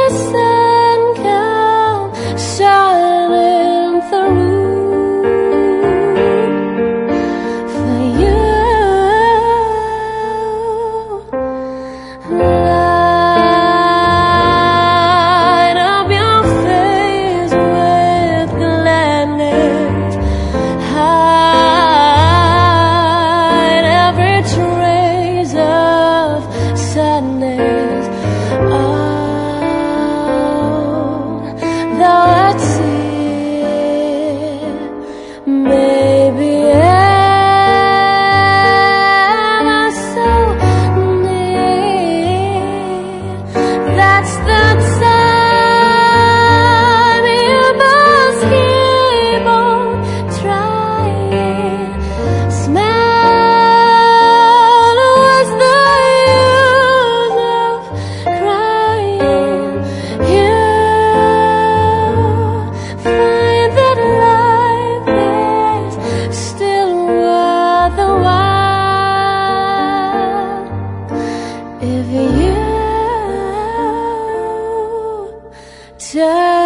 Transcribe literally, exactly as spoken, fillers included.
sun come shining through for you. Light up your face with gladness, hide every trace of sadness. Oh, though I'd see it, maybe ever so near. That's the time you must keep on trying. Smile was the use of crying. You find that life is still worthwhile if you turn.